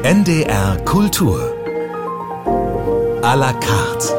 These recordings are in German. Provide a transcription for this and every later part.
NDR Kultur à la carte.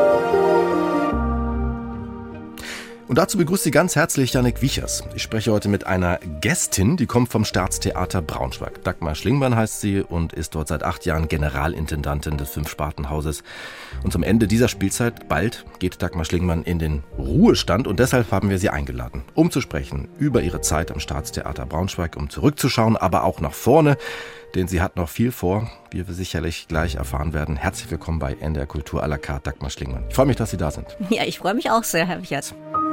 Und dazu begrüßt Sie ganz herzlich Jannik Wiechers. Ich spreche heute mit einer Gästin, die kommt vom Staatstheater Braunschweig. Dagmar Schlingmann heißt sie und ist dort seit 8 Jahren Generalintendantin des Fünf-Sparten-Hauses. Und zum Ende dieser Spielzeit, bald, geht Dagmar Schlingmann in den Ruhestand. Und deshalb haben wir sie eingeladen, um zu sprechen über ihre Zeit am Staatstheater Braunschweig, um zurückzuschauen, aber auch nach vorne. Denn sie hat noch viel vor, wie wir sicherlich gleich erfahren werden. Herzlich willkommen bei NDR Kultur à la carte, Dagmar Schlingmann. Ich freue mich, dass Sie da sind. Ja, ich freue mich auch sehr, Herr Wiechers.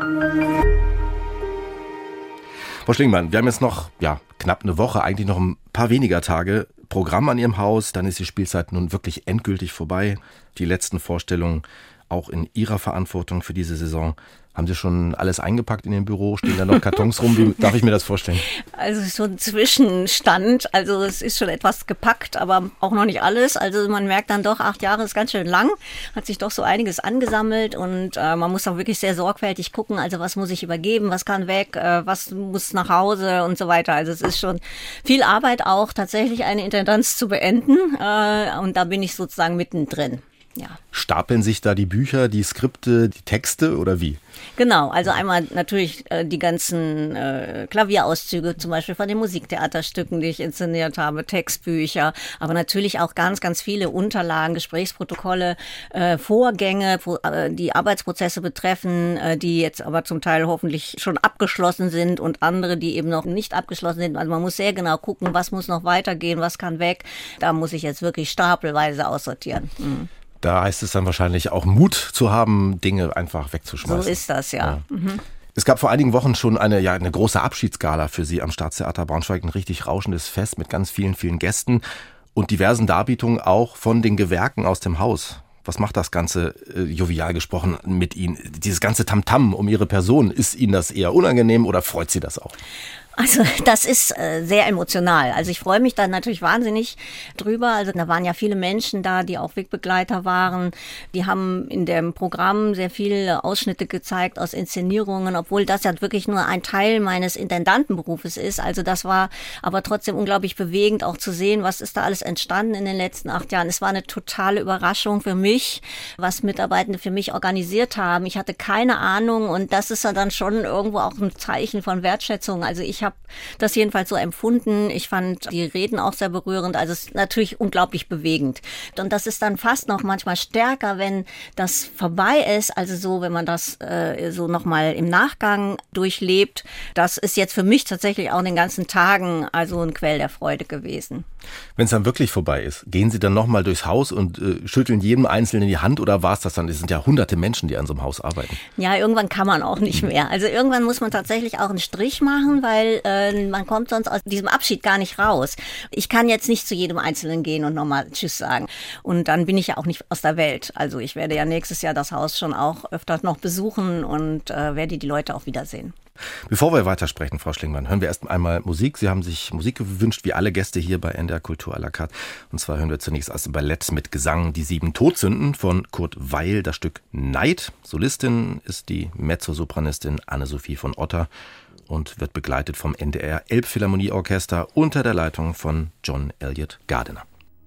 Frau Schlingmann, wir haben jetzt noch knapp eine Woche, eigentlich noch ein paar weniger Tage Programm an Ihrem Haus. Dann ist die Spielzeit nun wirklich endgültig vorbei. Die letzten Vorstellungen auch in Ihrer Verantwortung für diese Saison. Haben Sie schon alles eingepackt in dem Büro? Stehen da noch Kartons rum? Wie darf ich mir das vorstellen? Also so ein Zwischenstand. Also es ist schon etwas gepackt, aber auch noch nicht alles. Also man merkt dann doch, 8 Jahre ist ganz schön lang. Hat sich doch so einiges angesammelt und man muss auch wirklich sehr sorgfältig gucken. Also was muss ich übergeben, was kann weg, was muss nach Hause und so weiter. Also es ist schon viel Arbeit auch, tatsächlich eine Intendanz zu beenden. Und da bin ich sozusagen mittendrin. Ja. Stapeln sich da die Bücher, die Skripte, die Texte oder wie? Genau, also einmal natürlich die ganzen Klavierauszüge, zum Beispiel von den Musiktheaterstücken, die ich inszeniert habe, Textbücher, aber natürlich auch ganz, ganz viele Unterlagen, Gesprächsprotokolle, Vorgänge, die Arbeitsprozesse betreffen, die jetzt aber zum Teil hoffentlich schon abgeschlossen sind und andere, die eben noch nicht abgeschlossen sind. Also man muss sehr genau gucken, was muss noch weitergehen, was kann weg. Da muss ich jetzt wirklich stapelweise aussortieren. Mhm. Da heißt es dann wahrscheinlich auch Mut zu haben, Dinge einfach wegzuschmeißen. So ist das, ja. Mhm. Es gab vor einigen Wochen schon eine große Abschiedsgala für Sie am Staatstheater Braunschweig. Ein richtig rauschendes Fest mit ganz vielen, vielen Gästen und diversen Darbietungen auch von den Gewerken aus dem Haus. Was macht das Ganze, jovial gesprochen, mit Ihnen? Dieses ganze Tamtam um Ihre Person, ist Ihnen das eher unangenehm oder freut Sie das auch? Also das ist sehr emotional. Also ich freue mich da natürlich wahnsinnig drüber. Also da waren ja viele Menschen da, die auch Wegbegleiter waren. Die haben in dem Programm sehr viele Ausschnitte gezeigt aus Inszenierungen, obwohl das ja wirklich nur ein Teil meines Intendantenberufes ist. Also das war aber trotzdem unglaublich bewegend, auch zu sehen, was ist da alles entstanden in den letzten 8 Jahren. Es war eine totale Überraschung für mich, was Mitarbeitende für mich organisiert haben. Ich hatte keine Ahnung und das ist ja dann schon irgendwo auch ein Zeichen von Wertschätzung. Also ich habe das jedenfalls so empfunden. Ich fand die Reden auch sehr berührend. Also es ist natürlich unglaublich bewegend. Und das ist dann fast noch manchmal stärker, wenn das vorbei ist. Also so, wenn man das so nochmal im Nachgang durchlebt. Das ist jetzt für mich tatsächlich auch in den ganzen Tagen also ein Quell der Freude gewesen. Wenn es dann wirklich vorbei ist, gehen Sie dann nochmal durchs Haus und schütteln jedem Einzelnen die Hand oder war es das dann? Es sind ja hunderte Menschen, die an so einem Haus arbeiten. Ja, irgendwann kann man auch nicht mehr. Also irgendwann muss man tatsächlich auch einen Strich machen, weil man kommt sonst aus diesem Abschied gar nicht raus. Ich kann jetzt nicht zu jedem Einzelnen gehen und nochmal Tschüss sagen. Und dann bin ich ja auch nicht aus der Welt. Also ich werde ja nächstes Jahr das Haus schon auch öfter noch besuchen und werde die Leute auch wiedersehen. Bevor wir weitersprechen, Frau Schlingmann, hören wir erst einmal Musik. Sie haben sich Musik gewünscht, wie alle Gäste hier bei NDR Kultur à la carte. Und zwar hören wir zunächst aus dem Ballett mit Gesang Die 7 Todsünden von Kurt Weil, das Stück Neid. Solistin ist die Mezzosopranistin Anne-Sophie von Otter und wird begleitet vom NDR Elbphilharmonieorchester unter der Leitung von John Elliott Gardiner.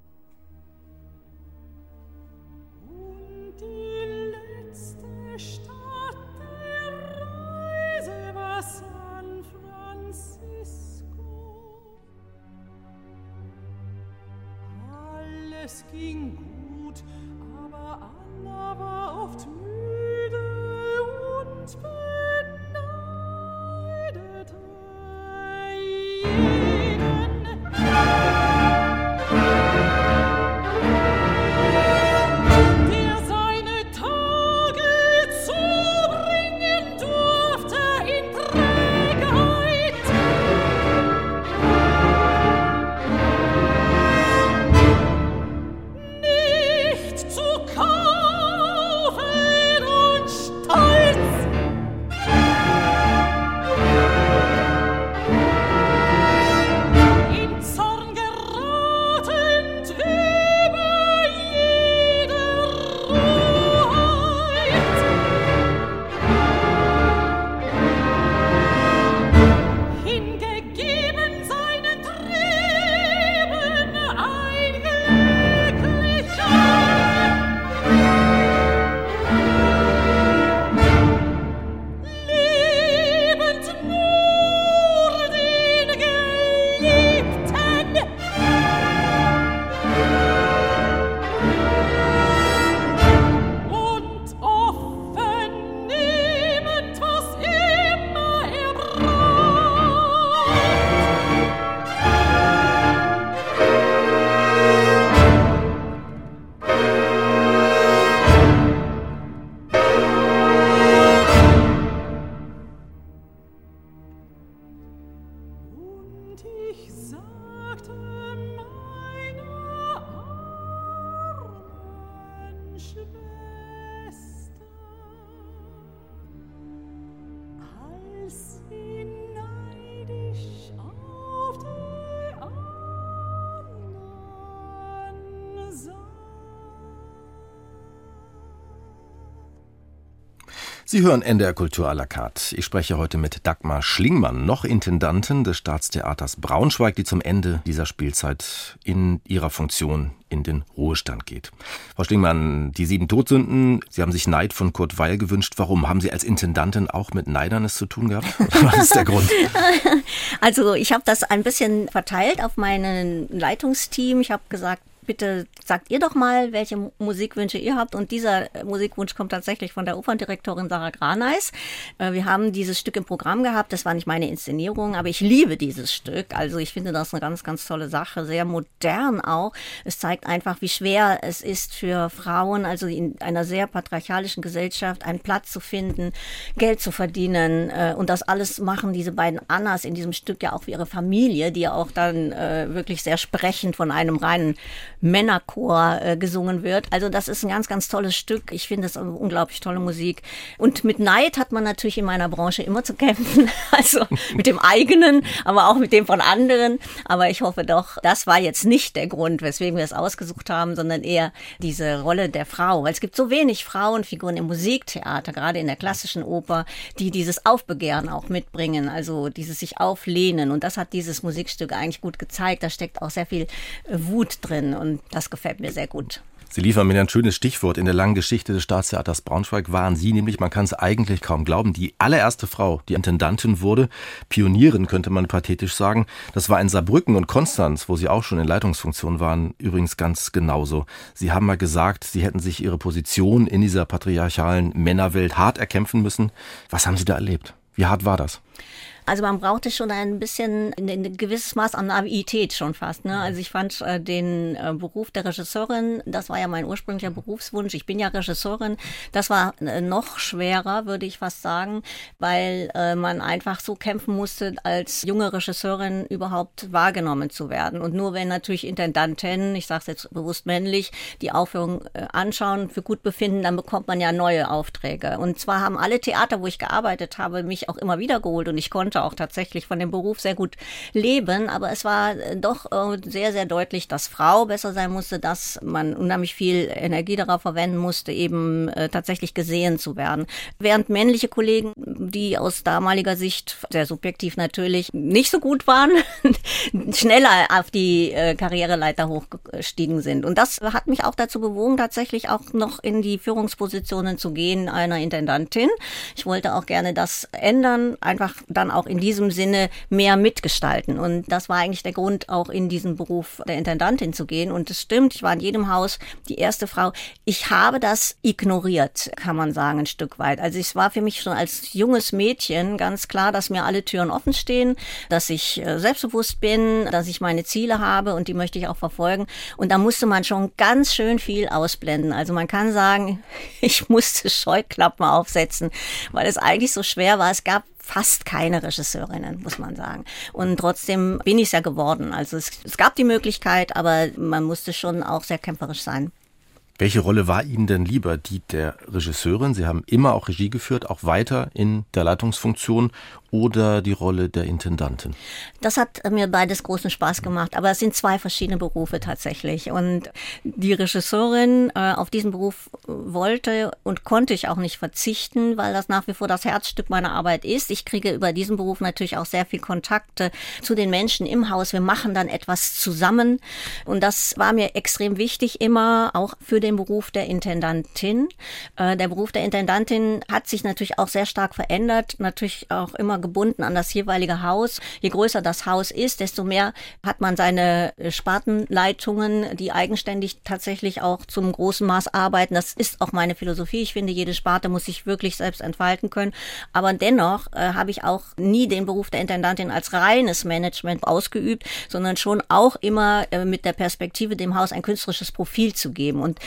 Es ging gut, aber Anna war oft müde und beneidete jeden. Der seine Tage zubringen durfte in Trägheit. Nee. ich sagte meiner armen Schwester, als sie neidisch auf die anderen sah. Sie hören NDR Kultur à la carte. Ich spreche heute mit Dagmar Schlingmann, noch Intendantin des Staatstheaters Braunschweig, die zum Ende dieser Spielzeit in ihrer Funktion in den Ruhestand geht. Frau Schlingmann, die 7 Todsünden, Sie haben sich Neid von Kurt Weill gewünscht. Warum? Haben Sie als Intendantin auch mit Neidern es zu tun gehabt? Was ist der Grund? Also ich habe das ein bisschen verteilt auf mein Leitungsteam. Ich habe gesagt, bitte sagt ihr doch mal, welche Musikwünsche ihr habt. Und dieser Musikwunsch kommt tatsächlich von der Operndirektorin Sarah Graneis. Wir haben dieses Stück im Programm gehabt. Das war nicht meine Inszenierung, aber ich liebe dieses Stück. Also ich finde das eine ganz, ganz tolle Sache. Sehr modern auch. Es zeigt einfach, wie schwer es ist für Frauen, also in einer sehr patriarchalischen Gesellschaft, einen Platz zu finden, Geld zu verdienen. Und das alles machen diese beiden Annas in diesem Stück ja auch für ihre Familie, die ja auch dann wirklich sehr sprechend von einem reinen Männerchor gesungen wird. Also das ist ein ganz, ganz tolles Stück. Ich finde es eine unglaublich tolle Musik. Und mit Neid hat man natürlich in meiner Branche immer zu kämpfen. Also mit dem eigenen, aber auch mit dem von anderen. Aber ich hoffe doch, das war jetzt nicht der Grund, weswegen wir es ausgesucht haben, sondern eher diese Rolle der Frau. Weil es gibt so wenig Frauenfiguren im Musiktheater, gerade in der klassischen Oper, die dieses Aufbegehren auch mitbringen. Also dieses sich auflehnen. Und das hat dieses Musikstück eigentlich gut gezeigt. Da steckt auch sehr viel Wut drin. Und das gefällt mir sehr gut. Sie liefern mir ein schönes Stichwort. In der langen Geschichte des Staatstheaters Braunschweig waren Sie nämlich, man kann es eigentlich kaum glauben, die allererste Frau, die Intendantin wurde. Pionierin, könnte man pathetisch sagen. Das war in Saarbrücken und Konstanz, wo Sie auch schon in Leitungsfunktion waren, übrigens ganz genauso. Sie haben mal gesagt, Sie hätten sich Ihre Position in dieser patriarchalen Männerwelt hart erkämpfen müssen. Was haben Sie da erlebt? Wie hart war das? Also man brauchte schon ein bisschen ein gewisses Maß an Naivität schon fast. Ne? Also ich fand den Beruf der Regisseurin, das war ja mein ursprünglicher Berufswunsch. Ich bin ja Regisseurin. Das war noch schwerer, würde ich fast sagen, weil man einfach so kämpfen musste, als junge Regisseurin überhaupt wahrgenommen zu werden. Und nur wenn natürlich Intendanten, ich sage es jetzt bewusst männlich, die Aufführung anschauen, für gut befinden, dann bekommt man ja neue Aufträge. Und zwar haben alle Theater, wo ich gearbeitet habe, mich auch immer wieder geholt und ich konnte auch tatsächlich von dem Beruf sehr gut leben, aber es war doch sehr, sehr deutlich, dass Frau besser sein musste, dass man unheimlich viel Energie darauf verwenden musste, eben tatsächlich gesehen zu werden. Während männliche Kollegen, die aus damaliger Sicht, sehr subjektiv natürlich, nicht so gut waren, schneller auf die Karriereleiter hochgestiegen sind. Und das hat mich auch dazu bewogen, tatsächlich auch noch in die Führungspositionen zu gehen, einer Intendantin. Ich wollte auch gerne das ändern, einfach dann auch in diesem Sinne mehr mitgestalten. Und das war eigentlich der Grund, auch in diesen Beruf der Intendantin zu gehen. Und es stimmt, ich war in jedem Haus die erste Frau. Ich habe das ignoriert, kann man sagen, ein Stück weit. Also es war für mich schon als junges Mädchen ganz klar, dass mir alle Türen offen stehen, dass ich selbstbewusst bin, dass ich meine Ziele habe und die möchte ich auch verfolgen. Und da musste man schon ganz schön viel ausblenden. Also man kann sagen, ich musste Scheuklappen aufsetzen, weil es eigentlich so schwer war. Es gab fast keine Regisseurinnen, muss man sagen. Und trotzdem bin ich es ja geworden. Also es gab die Möglichkeit, aber man musste schon auch sehr kämpferisch sein. Welche Rolle war Ihnen denn lieber? Die der Regisseurin, Sie haben immer auch Regie geführt, auch weiter in der Leitungsfunktion, oder die Rolle der Intendantin? Das hat mir beides großen Spaß gemacht, aber es sind zwei verschiedene Berufe tatsächlich. Und die Regisseurin auf diesen Beruf wollte und konnte ich auch nicht verzichten, weil das nach wie vor das Herzstück meiner Arbeit ist. Ich kriege über diesen Beruf natürlich auch sehr viel Kontakte zu den Menschen im Haus. Wir machen dann etwas zusammen und das war mir extrem wichtig immer, auch für den Beruf der Intendantin. Der Beruf der Intendantin hat sich natürlich auch sehr stark verändert, natürlich auch immer gebunden an das jeweilige Haus. Je größer das Haus ist, desto mehr hat man seine Spartenleitungen, die eigenständig tatsächlich auch zum großen Maß arbeiten. Das ist auch meine Philosophie. Ich finde, jede Sparte muss sich wirklich selbst entfalten können. Aber dennoch habe ich auch nie den Beruf der Intendantin als reines Management ausgeübt, sondern schon auch immer mit der Perspektive, dem Haus ein künstlerisches Profil zu geben. Und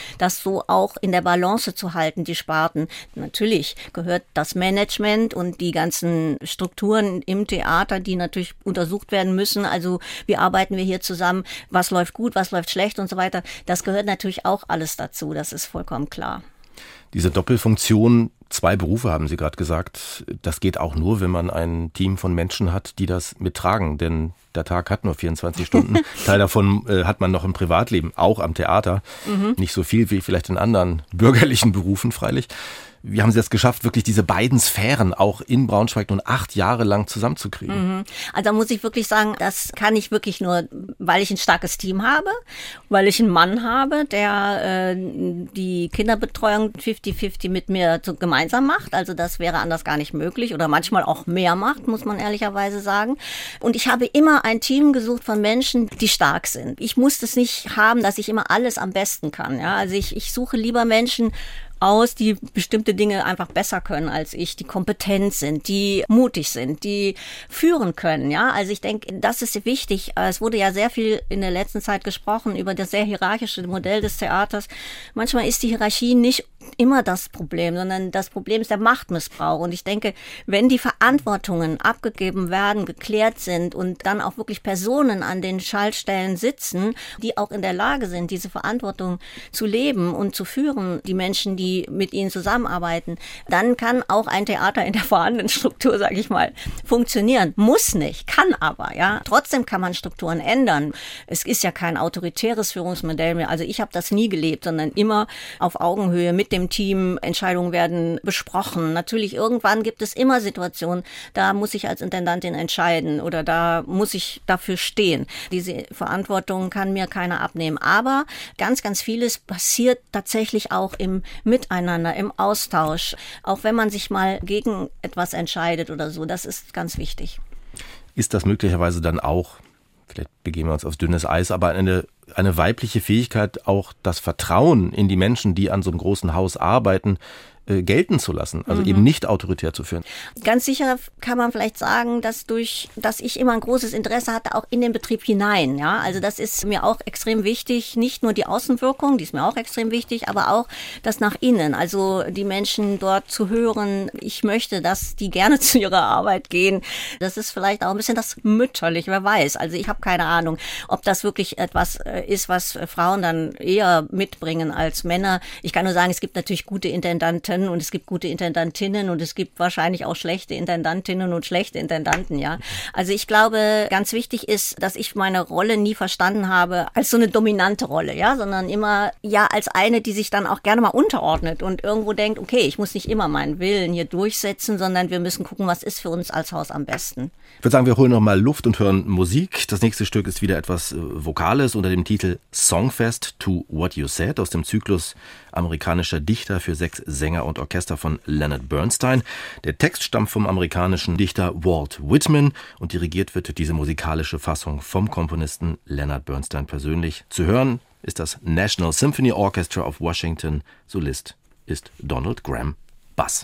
das so auch in der Balance zu halten, die Sparten. Natürlich gehört das Management und die ganzen Strukturen im Theater, die natürlich untersucht werden müssen. Also wie arbeiten wir hier zusammen, was läuft gut, was läuft schlecht und so weiter. Das gehört natürlich auch alles dazu, das ist vollkommen klar. Diese Doppelfunktion, 2 Berufe haben Sie gerade gesagt, das geht auch nur, wenn man ein Team von Menschen hat, die das mittragen. Denn der Tag hat nur 24 Stunden. Teil davon hat man noch im Privatleben, auch am Theater. Nicht so viel wie vielleicht in anderen bürgerlichen Berufen freilich. Wie haben Sie es geschafft, wirklich diese beiden Sphären auch in Braunschweig nun 8 Jahre lang zusammenzukriegen? Also da muss ich wirklich sagen, das kann ich wirklich nur, weil ich ein starkes Team habe, weil ich einen Mann habe, der die Kinderbetreuung 50-50 mit mir gemeinsam macht. Also das wäre anders gar nicht möglich oder manchmal auch mehr macht, muss man ehrlicherweise sagen. Und ich habe immer ein Team gesucht von Menschen, die stark sind. Ich muss es nicht haben, dass ich immer alles am besten kann. Ja? Also ich suche lieber Menschen aus, die bestimmte Dinge einfach besser können als ich, die kompetent sind, die mutig sind, die führen können, ja. Also ich denke, das ist wichtig. Es wurde ja sehr viel in der letzten Zeit gesprochen über das sehr hierarchische Modell des Theaters. Manchmal ist die Hierarchie nicht immer das Problem, sondern das Problem ist der Machtmissbrauch. Und ich denke, wenn die Verantwortungen abgegeben werden, geklärt sind und dann auch wirklich Personen an den Schaltstellen sitzen, die auch in der Lage sind, diese Verantwortung zu leben und zu führen, die Menschen, die mit ihnen zusammenarbeiten, dann kann auch ein Theater in der vorhandenen Struktur, sage ich mal, funktionieren. Muss nicht, kann aber, ja. Trotzdem kann man Strukturen ändern. Es ist ja kein autoritäres Führungsmodell mehr. Also ich habe das nie gelebt, sondern immer auf Augenhöhe mit dem Team. Entscheidungen werden besprochen. Natürlich, irgendwann gibt es immer Situationen, da muss ich als Intendantin entscheiden oder da muss ich dafür stehen. Diese Verantwortung kann mir keiner abnehmen. Aber ganz, ganz vieles passiert tatsächlich auch im Miteinander, im Austausch, auch wenn man sich mal gegen etwas entscheidet oder so, das ist ganz wichtig. Ist das möglicherweise dann auch, vielleicht begeben wir uns auf dünnes Eis, aber eine weibliche Fähigkeit, auch das Vertrauen in die Menschen, die an so einem großen Haus arbeiten, gelten zu lassen, also eben nicht autoritär zu führen? Ganz sicher kann man vielleicht sagen, dass ich immer ein großes Interesse hatte, auch in den Betrieb hinein, ja. Also das ist mir auch extrem wichtig, nicht nur die Außenwirkung, die ist mir auch extrem wichtig, aber auch das nach innen, also die Menschen dort zu hören. Ich möchte, dass die gerne zu ihrer Arbeit gehen. Das ist vielleicht auch ein bisschen das Mütterliche, wer weiß. Also ich habe keine Ahnung, ob das wirklich etwas ist, was Frauen dann eher mitbringen als Männer. Ich kann nur sagen, es gibt natürlich gute Intendanten und es gibt gute Intendantinnen und es gibt wahrscheinlich auch schlechte Intendantinnen und schlechte Intendanten, ja. Also ich glaube, ganz wichtig ist, dass ich meine Rolle nie verstanden habe als so eine dominante Rolle, ja, sondern immer, ja, als eine, die sich dann auch gerne mal unterordnet und irgendwo denkt, okay, ich muss nicht immer meinen Willen hier durchsetzen, sondern wir müssen gucken, was ist für uns als Haus am besten. Ich würde sagen, wir holen noch mal Luft und hören Musik. Das nächste Stück ist wieder etwas Vokales unter dem Titel Songfest to What You Said aus dem Zyklus amerikanischer Dichter für 6 Sänger und Orchester von Leonard Bernstein. Der Text stammt vom amerikanischen Dichter Walt Whitman und dirigiert wird diese musikalische Fassung vom Komponisten Leonard Bernstein persönlich. Zu hören ist das National Symphony Orchestra of Washington. Solist ist Donald Graham Bass.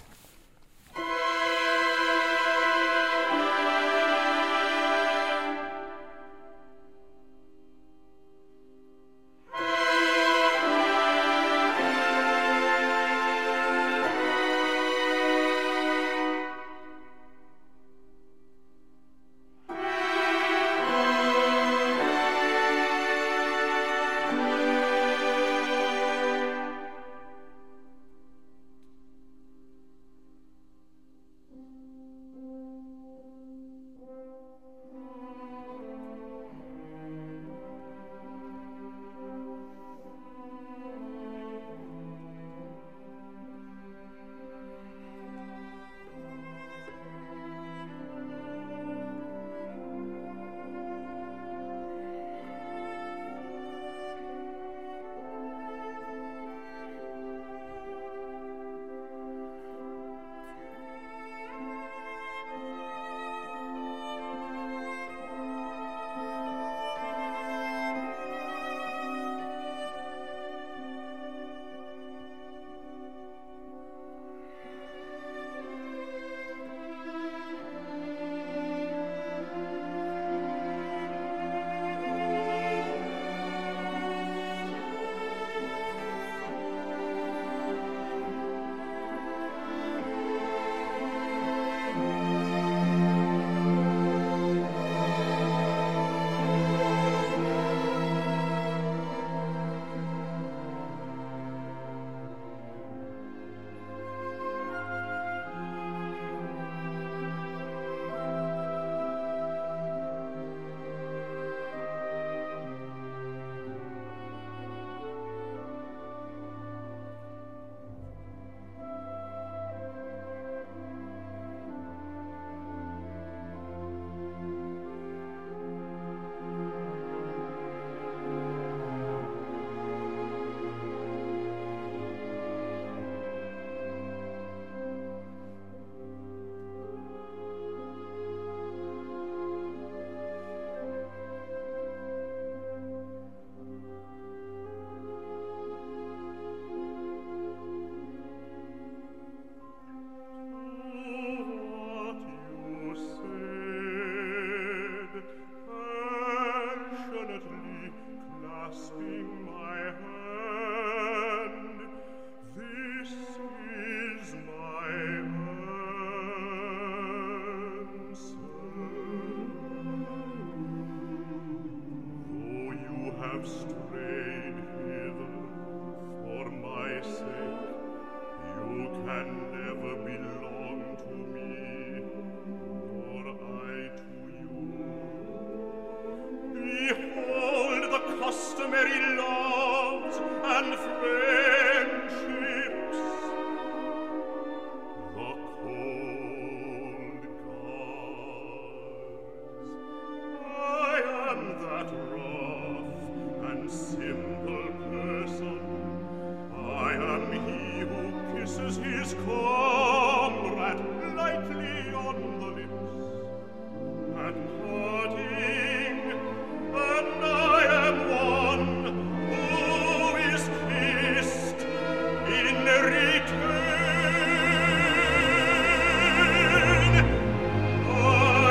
affectionately clasping my hand. This is my answer. Though you have strayed hither for my sake, you can never belong to me, nor I to you. Behold the customary loves and friendships, the cold gods. I am that rough and simple person. I am he who kisses his comrade lightly on the lips at parting, and I am one who is kissed in return. I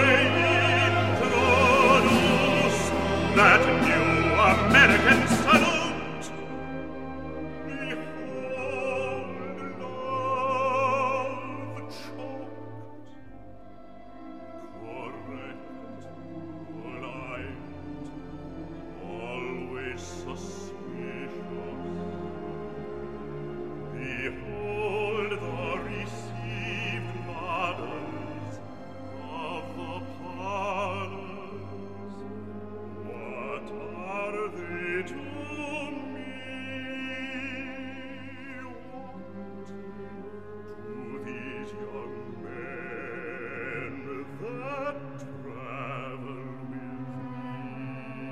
introduce that new American salute. Behold love choked, correct, polite, always suspicious. Behold the received models of the parlors. What are they to me? What to these young men that travel with me?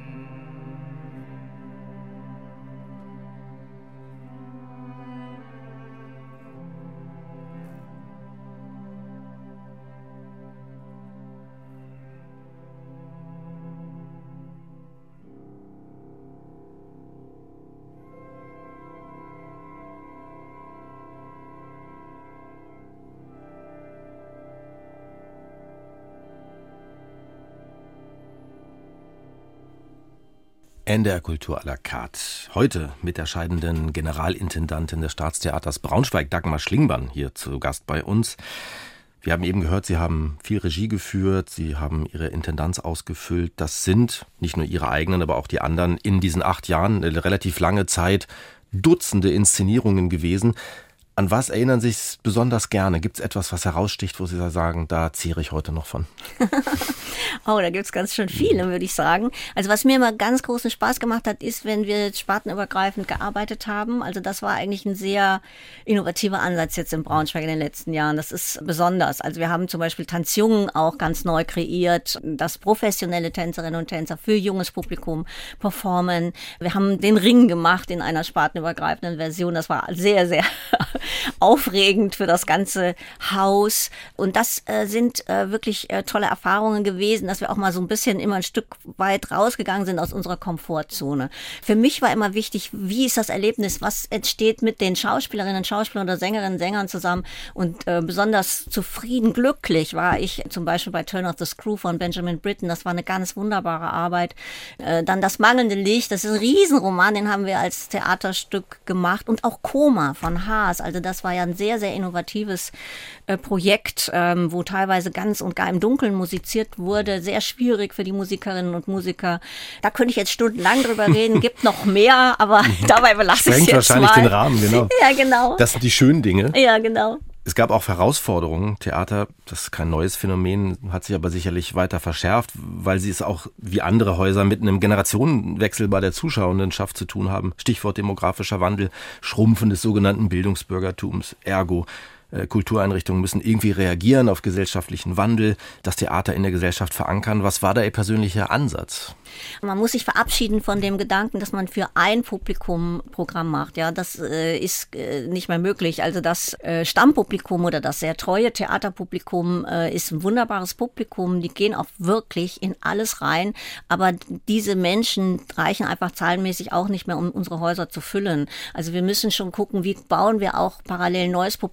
NDR Kultur à la carte. Heute mit der scheidenden Generalintendantin des Staatstheaters Braunschweig, Dagmar Schlingmann, hier zu Gast bei uns. Wir haben eben gehört, Sie haben viel Regie geführt, Sie haben Ihre Intendanz ausgefüllt. Das sind nicht nur Ihre eigenen, aber auch die anderen in diesen 8 Jahren, eine relativ lange Zeit, Dutzende Inszenierungen gewesen. An was erinnern Sie sich besonders gerne? Gibt es etwas, was heraussticht, wo Sie sagen, da zehre ich heute noch von? Oh, da gibt's ganz schön viele, würde ich sagen. Also was mir immer ganz großen Spaß gemacht hat, ist, wenn wir spartenübergreifend gearbeitet haben. Also das war eigentlich ein sehr innovativer Ansatz jetzt in Braunschweig in den letzten Jahren. Das ist besonders. Also wir haben zum Beispiel Tanzjungen auch ganz neu kreiert, dass professionelle Tänzerinnen und Tänzer für junges Publikum performen. Wir haben den Ring gemacht in einer spartenübergreifenden Version. Das war sehr, sehr aufregend für das ganze Haus. Und das sind wirklich tolle Erfahrungen gewesen, dass wir auch mal so ein bisschen immer ein Stück weit rausgegangen sind aus unserer Komfortzone. Für mich war immer wichtig, wie ist das Erlebnis, was entsteht mit den Schauspielerinnen, Schauspielern oder Sängerinnen, Sängern zusammen. Und besonders zufrieden, glücklich war ich zum Beispiel bei Turn of the Screw von Benjamin Britten. Das war eine ganz wunderbare Arbeit. Dann Das mangelnde Licht, das ist ein Riesenroman, den haben wir als Theaterstück gemacht. Und auch Koma von Haas. Also das war ja ein sehr, sehr innovatives Projekt, wo teilweise ganz und gar im Dunkeln musiziert wurde. Sehr schwierig für die Musikerinnen und Musiker. Da könnte ich jetzt stundenlang drüber reden. Gibt noch mehr, aber dabei belasse ich es jetzt wahrscheinlich mal. Den Rahmen, genau. Ja, genau. Das sind die schönen Dinge. Ja, genau. Es gab auch Herausforderungen. Theater, das ist kein neues Phänomen, hat sich aber sicherlich weiter verschärft, weil sie es auch wie andere Häuser mit einem Generationenwechsel bei der Zuschauendenschaft zu tun haben. Stichwort demografischer Wandel, Schrumpfen des sogenannten Bildungsbürgertums, ergo Kultureinrichtungen müssen irgendwie reagieren auf gesellschaftlichen Wandel, das Theater in der Gesellschaft verankern. Was war da Ihr persönlicher Ansatz? Man muss sich verabschieden von dem Gedanken, dass man für ein Publikum Programm macht. Ja, das ist nicht mehr möglich. Also das Stammpublikum oder das sehr treue Theaterpublikum ist ein wunderbares Publikum. Die gehen auch wirklich in alles rein. Aber diese Menschen reichen einfach zahlenmäßig auch nicht mehr, um unsere Häuser zu füllen. Also wir müssen schon gucken, wie bauen wir auch parallel neues Publikum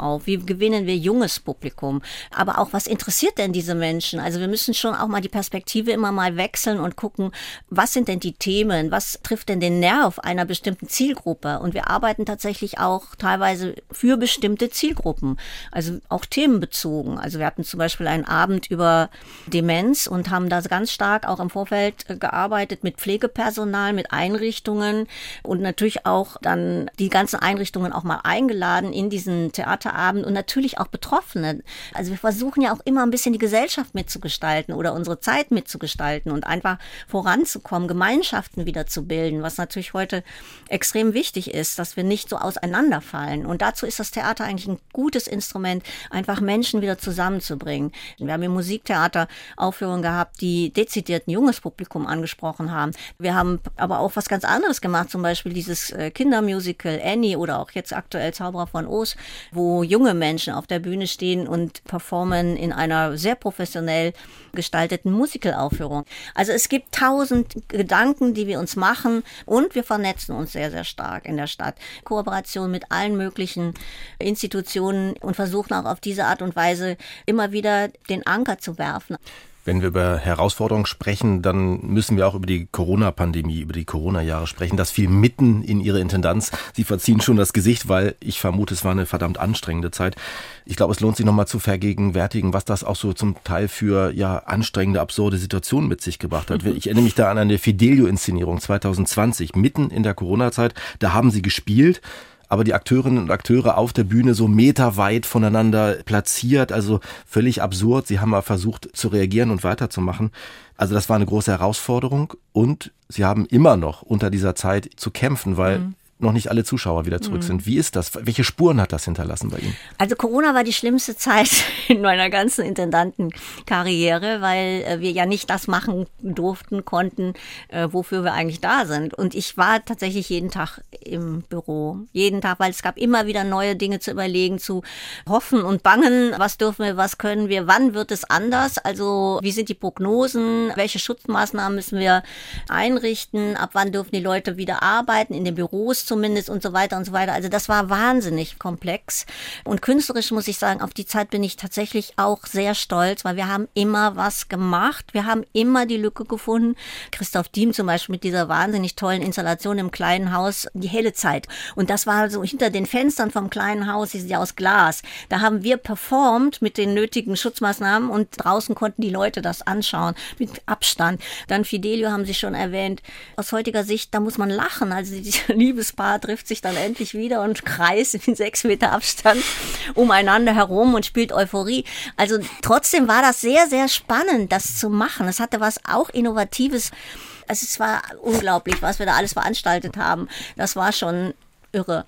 auf? Wie gewinnen wir junges Publikum? Aber auch, was interessiert denn diese Menschen? Also wir müssen schon auch mal die Perspektive immer mal wechseln und gucken, was sind denn die Themen? Was trifft denn den Nerv einer bestimmten Zielgruppe? Und wir arbeiten tatsächlich auch teilweise für bestimmte Zielgruppen, also auch themenbezogen. Also wir hatten zum Beispiel einen Abend über Demenz und haben da ganz stark auch im Vorfeld gearbeitet mit Pflegepersonal, mit Einrichtungen und natürlich auch dann die ganzen Einrichtungen auch mal eingeladen in diesen Theaterabend und natürlich auch Betroffene. Also wir versuchen ja auch immer ein bisschen die Gesellschaft mitzugestalten oder unsere Zeit mitzugestalten und einfach voranzukommen, Gemeinschaften wieder zu bilden, was natürlich heute extrem wichtig ist, dass wir nicht so auseinanderfallen. Und dazu ist das Theater eigentlich ein gutes Instrument, einfach Menschen wieder zusammenzubringen. Wir haben im Musiktheater Aufführungen gehabt, die dezidiert ein junges Publikum angesprochen haben. Wir haben aber auch was ganz anderes gemacht, zum Beispiel dieses Kindermusical Annie oder auch jetzt aktuell Zauberer von Oz, wo junge Menschen auf der Bühne stehen und performen in einer sehr professionell gestalteten Musicalaufführung. Also es gibt 1000 Gedanken, die wir uns machen und wir vernetzen uns sehr, sehr stark in der Stadt. Kooperation mit allen möglichen Institutionen und versuchen auch auf diese Art und Weise immer wieder den Anker zu werfen. Wenn wir über Herausforderungen sprechen, dann müssen wir auch über die Corona-Pandemie, über die Corona-Jahre sprechen. Das fiel mitten in Ihre Intendanz. Sie verziehen schon das Gesicht, weil ich vermute, es war eine verdammt anstrengende Zeit. Ich glaube, es lohnt sich nochmal zu vergegenwärtigen, was das auch so zum Teil für anstrengende, absurde Situationen mit sich gebracht hat. Ich erinnere mich da an eine Fidelio-Inszenierung 2020, mitten in der Corona-Zeit. Da haben Sie gespielt, aber die Akteurinnen und Akteure auf der Bühne so meterweit voneinander platziert, also völlig absurd. Sie haben mal versucht zu reagieren und weiterzumachen. Also das war eine große Herausforderung und Sie haben immer noch unter dieser Zeit zu kämpfen, weil noch nicht alle Zuschauer wieder zurück sind. Wie ist das? Welche Spuren hat das hinterlassen bei Ihnen? Also Corona war die schlimmste Zeit in meiner ganzen Intendantenkarriere, weil wir ja nicht das machen durften, konnten, wofür wir eigentlich da sind. Und ich war tatsächlich jeden Tag im Büro. Jeden Tag, weil es gab immer wieder neue Dinge zu überlegen, zu hoffen und bangen. Was dürfen wir, was können wir, wann wird es anders? Also wie sind die Prognosen? Welche Schutzmaßnahmen müssen wir einrichten? Ab wann dürfen die Leute wieder arbeiten, in den Büros zumindest und so weiter und so weiter. Also das war wahnsinnig komplex. Und künstlerisch muss ich sagen, auf die Zeit bin ich tatsächlich auch sehr stolz, weil wir haben immer was gemacht. Wir haben immer die Lücke gefunden. Christoph Diem zum Beispiel mit dieser wahnsinnig tollen Installation im kleinen Haus, die helle Zeit. Und das war so hinter den Fenstern vom kleinen Haus, die sind ja aus Glas. Da haben wir performt mit den nötigen Schutzmaßnahmen und draußen konnten die Leute das anschauen mit Abstand. Dann Fidelio haben Sie schon erwähnt. Aus heutiger Sicht, da muss man lachen. Also dieser Liebespaar trifft sich dann endlich wieder und kreist in 6 Meter Abstand umeinander herum und spielt Euphorie. Also trotzdem war das sehr, sehr spannend, das zu machen. Es hatte was auch Innovatives. Also es war unglaublich, was wir da alles veranstaltet haben. Das war schon irre.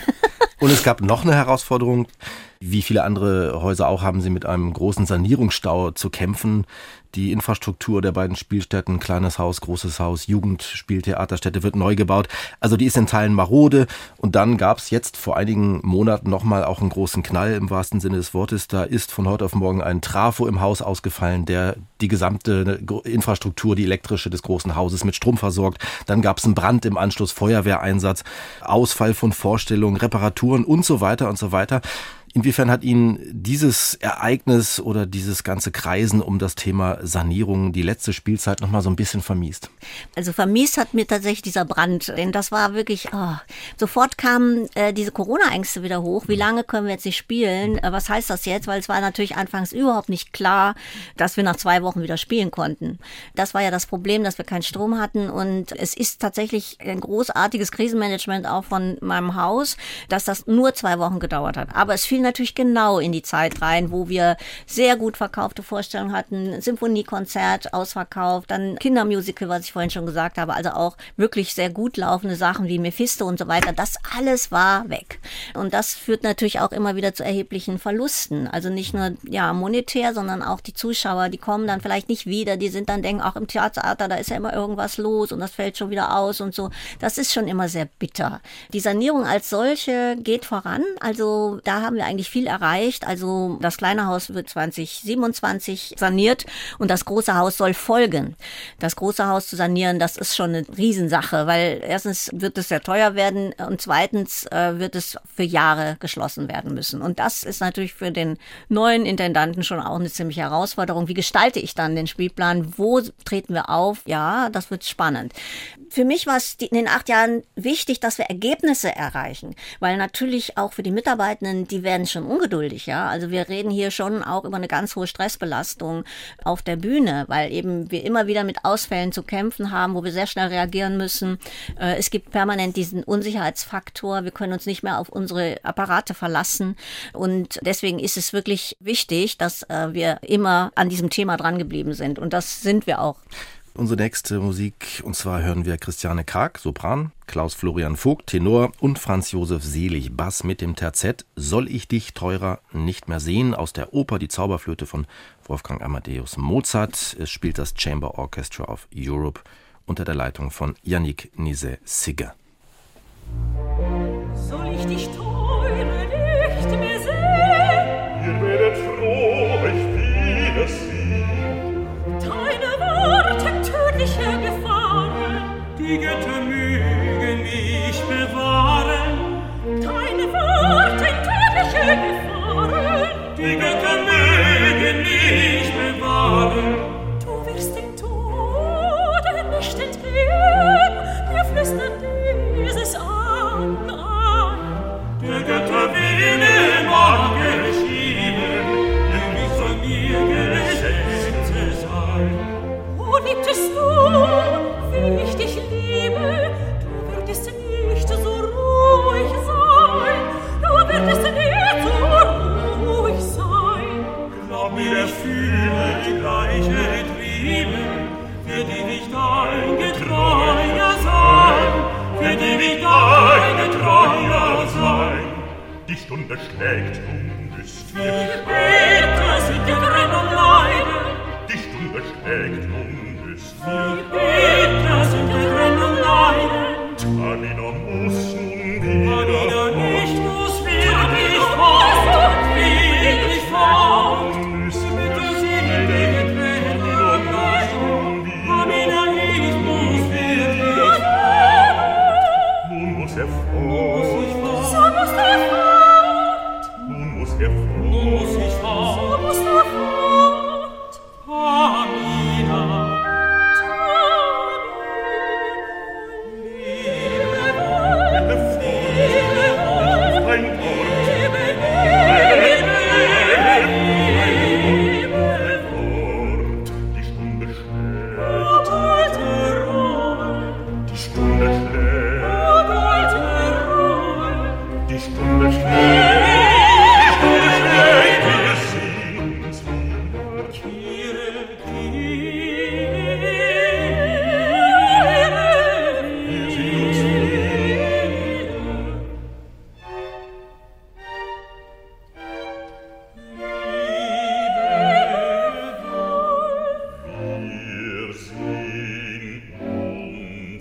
Und es gab noch eine Herausforderung. Wie viele andere Häuser auch haben Sie mit einem großen Sanierungsstau zu kämpfen. Die Infrastruktur der beiden Spielstätten, kleines Haus, großes Haus, Jugendspieltheaterstätte wird neu gebaut. Also die ist in Teilen marode. Und dann gab es jetzt vor einigen Monaten nochmal auch einen großen Knall im wahrsten Sinne des Wortes. Da ist von heute auf morgen ein Trafo im Haus ausgefallen, der die gesamte Infrastruktur, die elektrische des großen Hauses mit Strom versorgt. Dann gab es einen Brand im Anschluss, Feuerwehreinsatz, Ausfall von Vorstellungen, Reparaturen und so weiter und so weiter. Inwiefern hat Ihnen dieses Ereignis oder dieses ganze Kreisen um das Thema Sanierung die letzte Spielzeit noch mal so ein bisschen vermiest? Also vermiest hat mir tatsächlich dieser Brand, denn das war wirklich, sofort kamen diese Corona-Ängste wieder hoch. Wie lange können wir jetzt nicht spielen? Was heißt das jetzt? Weil es war natürlich anfangs überhaupt nicht klar, dass wir nach 2 Wochen wieder spielen konnten. Das war ja das Problem, dass wir keinen Strom hatten und es ist tatsächlich ein großartiges Krisenmanagement auch von meinem Haus, dass das nur 2 Wochen gedauert hat. Aber es fiel natürlich genau in die Zeit rein, wo wir sehr gut verkaufte Vorstellungen hatten, Symphoniekonzert ausverkauft, dann Kindermusical, was ich vorhin schon gesagt habe, also auch wirklich sehr gut laufende Sachen wie Mephisto und so weiter, das alles war weg. Und das führt natürlich auch immer wieder zu erheblichen Verlusten, also nicht nur monetär, sondern auch die Zuschauer, die kommen dann vielleicht nicht wieder, die sind dann denken, auch im Theater, da ist ja immer irgendwas los und das fällt schon wieder aus und so. Das ist schon immer sehr bitter. Die Sanierung als solche geht voran, also da haben wir eigentlich viel erreicht. Also das kleine Haus wird 2027 saniert und das große Haus soll folgen. Das große Haus zu sanieren, das ist schon eine Riesensache, weil erstens wird es sehr teuer werden und zweitens wird es für Jahre geschlossen werden müssen. Und das ist natürlich für den neuen Intendanten schon auch eine ziemliche Herausforderung. Wie gestalte ich dann den Spielplan? Wo treten wir auf? Ja, das wird spannend. Für mich war es in den 8 Jahren wichtig, dass wir Ergebnisse erreichen, weil natürlich auch für die Mitarbeitenden, die werden schon ungeduldig, ja. Also wir reden hier schon auch über eine ganz hohe Stressbelastung auf der Bühne, weil eben wir immer wieder mit Ausfällen zu kämpfen haben, wo wir sehr schnell reagieren müssen. Es gibt permanent diesen Unsicherheitsfaktor. Wir können uns nicht mehr auf unsere Apparate verlassen und deswegen ist es wirklich wichtig, dass wir immer an diesem Thema dran geblieben sind und das sind wir auch. Unsere nächste Musik, und zwar hören wir Christiane Krag, Sopran, Klaus-Florian Vogt, Tenor und Franz-Josef Selig, Bass mit dem Terzett Soll ich dich, teurer, nicht mehr sehen, aus der Oper Die Zauberflöte von Wolfgang Amadeus Mozart. Es spielt das Chamber Orchestra of Europe unter der Leitung von Yannick Nizet-Sigge. Soll ich dich, teure, nicht mehr sehen? Ihr werdet froh, euch wiedersehen. Deine Worte tödliche Gefahren, Die Götter mögen mich bewahren. deine Worte tödliche Gefahren, Die Götter mögen mich bewahren. du wirst dem Tode nicht entgehen, wir flüstern dieses an. Der Götter Wille mag geschehen, nämlich soll mir Geschenke sein. Oh, liebtest du, wie ich dich liebe, du würdest nicht so ruhig sein, du würdest nicht so ruhig sein. Glaub mir, ich fühle die gleiche Triebe, für die ich dein Getreuer sein, für die ich dein Getreuer sein. Die Stunde schlägt, nun müsst ihr Bitte sind die Trennung leiden, Die Stunde schlägt, nun müsst ihr Bitte sind die Trennung leiden. Anina muss nun Anina wieder nicht muss wirklich fort, wirklich fort. müsst Mit der seligen Trennung leiden. Anina nicht muss wirklich fort. Nun muss er Muss fort, ich fort, so musst du fort, nun muss er nun muss fort. ich fort. so musst du fort. Amina, Ein Wort, Wort, die Stunde schlägt, die Stunde schlägt, die Stunde schlägt, die Stunde schlägt, wir sehen's wieder. Wir sehen uns wieder. Wir sehen uns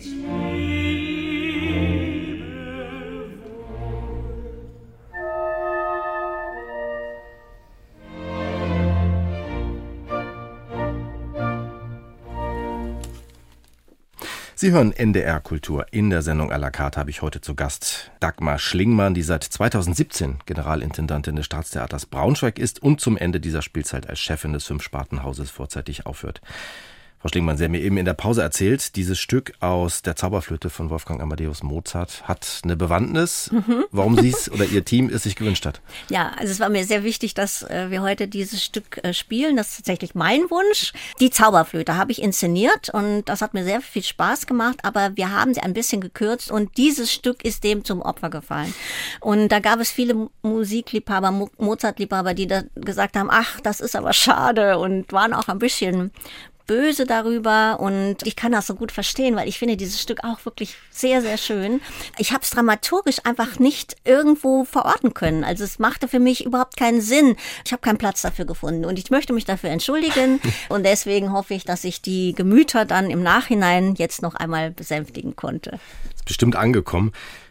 Sie hören NDR Kultur. In der Sendung à la carte habe ich heute zu Gast Dagmar Schlingmann, die seit 2017 Generalintendantin des Staatstheaters Braunschweig ist und zum Ende dieser Spielzeit als Chefin des Fünf-Sparten-Hauses vorzeitig aufhört. Frau Schlingmann, Sie haben mir eben in der Pause erzählt, dieses Stück aus der Zauberflöte von Wolfgang Amadeus Mozart hat eine Bewandtnis, warum Sie es oder Ihr Team es sich gewünscht hat. Ja, also es war mir sehr wichtig, dass wir heute dieses Stück spielen. Das ist tatsächlich mein Wunsch. Die Zauberflöte habe ich inszeniert und das hat mir sehr viel Spaß gemacht, aber wir haben sie ein bisschen gekürzt und dieses Stück ist dem zum Opfer gefallen. Und da gab es viele Musikliebhaber, Mozart-Liebhaber, die da gesagt haben, ach, das ist aber schade und waren auch ein bisschen böse darüber und ich kann das so gut verstehen, weil ich finde dieses Stück auch wirklich sehr, sehr schön. Ich habe es dramaturgisch einfach nicht irgendwo verorten können. Also es machte für mich überhaupt keinen Sinn. Ich habe keinen Platz dafür gefunden und ich möchte mich dafür entschuldigen und deswegen hoffe ich, dass ich die Gemüter dann im Nachhinein jetzt noch einmal besänftigen konnte. Ist bestimmt angekommen.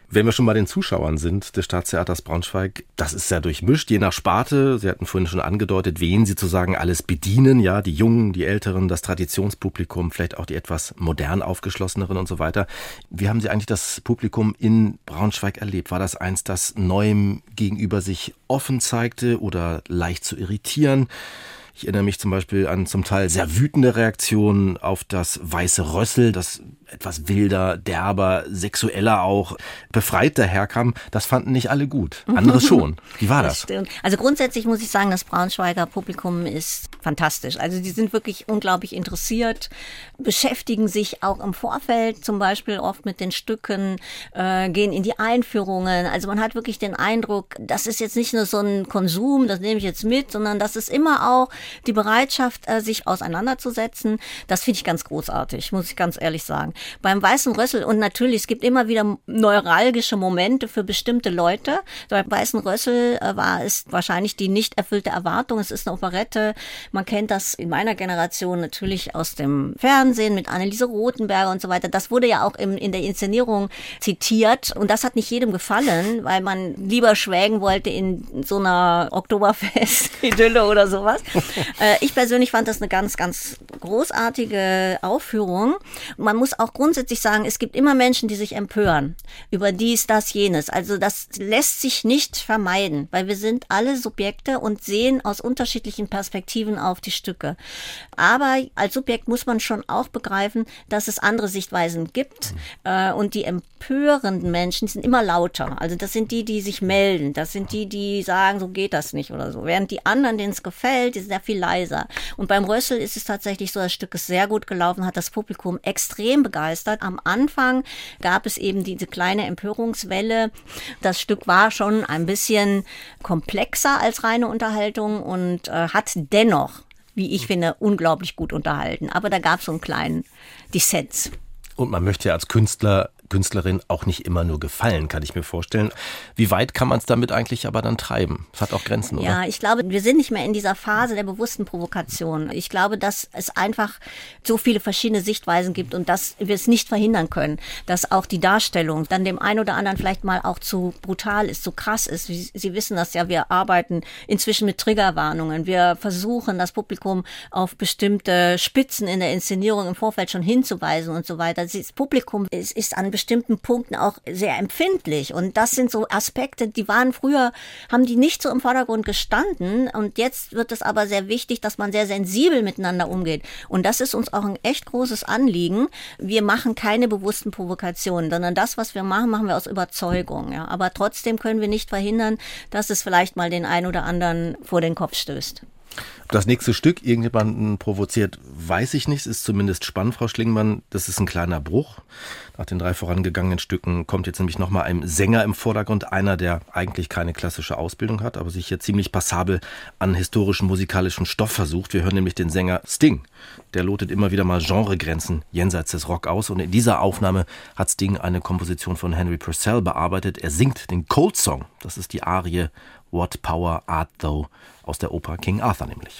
Wenn wir schon bei den Zuschauern sind des Staatstheaters Braunschweig, das ist ja durchmischt, je nach Sparte. Sie hatten vorhin schon angedeutet, wen Sie sozusagen alles bedienen, ja, die Jungen, die Älteren, das Traditionspublikum, vielleicht auch die etwas modern aufgeschlosseneren und so weiter. Wie haben Sie eigentlich das Publikum in Braunschweig erlebt? War das eins, das Neuem gegenüber sich offen zeigte oder leicht zu irritieren? Ich erinnere mich zum Beispiel an zum Teil sehr wütende Reaktionen auf das Weiße Rössel, das etwas wilder, derber, sexueller auch, befreit daherkam. Das fanden nicht alle gut. Andere schon. Wie war das? Stimmt. Also grundsätzlich muss ich sagen, das Braunschweiger Publikum ist fantastisch. Also die sind wirklich unglaublich interessiert, beschäftigen sich auch im Vorfeld zum Beispiel oft mit den Stücken, gehen in die Einführungen. Also man hat wirklich den Eindruck, das ist jetzt nicht nur so ein Konsum, das nehme ich jetzt mit, sondern das ist immer auch die Bereitschaft, sich auseinanderzusetzen. Das finde ich ganz großartig, muss ich ganz ehrlich sagen. Beim Weißen Rössel, und natürlich, es gibt immer wieder neuralgische Momente für bestimmte Leute. Beim Weißen Rössel war es wahrscheinlich die nicht erfüllte Erwartung. Es ist eine Operette. Man kennt das in meiner Generation natürlich aus dem Fernsehen mit Anneliese Rothenberger und so weiter. Das wurde ja auch in der Inszenierung zitiert. Und das hat nicht jedem gefallen, weil man lieber schwelgen wollte in so einer Oktoberfest-Idylle oder sowas. Ich persönlich fand das eine ganz, ganz großartige Aufführung. Man muss auch grundsätzlich sagen, es gibt immer Menschen, die sich empören über dies, das, jenes. Also das lässt sich nicht vermeiden, weil wir sind alle Subjekte und sehen aus unterschiedlichen Perspektiven auf die Stücke. Aber als Subjekt muss man schon auch begreifen, dass es andere Sichtweisen gibt. Und die empörenden Menschen sind immer lauter. Also das sind die, die sich melden. Das sind die, die sagen, so geht das nicht oder so. Während die anderen, denen es gefällt, die sind sehr viel leiser. Und beim Rössel ist es tatsächlich so, das Stück ist sehr gut gelaufen, hat das Publikum extrem begeistert. Am Anfang gab es eben diese kleine Empörungswelle. Das Stück war schon ein bisschen komplexer als reine Unterhaltung und hat dennoch, wie ich finde, unglaublich gut unterhalten. Aber da gab es so einen kleinen Dissens. Und man möchte ja als Künstlerin auch nicht immer nur gefallen, kann ich mir vorstellen. Wie weit kann man es damit eigentlich aber dann treiben? Es hat auch Grenzen, oder? Ja, ich glaube, wir sind nicht mehr in dieser Phase der bewussten Provokation. Ich glaube, dass es einfach so viele verschiedene Sichtweisen gibt und dass wir es nicht verhindern können, dass auch die Darstellung dann dem einen oder anderen vielleicht mal auch zu brutal ist, zu krass ist. Sie wissen das ja, wir arbeiten inzwischen mit Triggerwarnungen. Wir versuchen, das Publikum auf bestimmte Spitzen in der Inszenierung im Vorfeld schon hinzuweisen und so weiter. Das Publikum ist an bestimmten Punkten auch sehr empfindlich. Und das sind so Aspekte, die waren früher, haben die nicht so im Vordergrund gestanden. Und jetzt wird es aber sehr wichtig, dass man sehr sensibel miteinander umgeht. Und das ist uns auch ein echt großes Anliegen. Wir machen keine bewussten Provokationen, sondern das, was wir machen, machen wir aus Überzeugung. Ja. Aber trotzdem können wir nicht verhindern, dass es vielleicht mal den einen oder anderen vor den Kopf stößt. Ob das nächste Stück irgendjemanden provoziert, weiß ich nicht. Es ist zumindest spannend, Frau Schlingmann. Das ist ein kleiner Bruch. Nach den 3 vorangegangenen Stücken kommt jetzt nämlich nochmal ein Sänger im Vordergrund. Einer, der eigentlich keine klassische Ausbildung hat, aber sich hier ziemlich passabel an historischen musikalischen Stoff versucht. Wir hören nämlich den Sänger Sting. Der lotet immer wieder mal Genregrenzen jenseits des Rock aus. Und in dieser Aufnahme hat Sting eine Komposition von Henry Purcell bearbeitet. Er singt den Cold Song. Das ist die Arie What Power Art Thou aus der Oper King Arthur nämlich.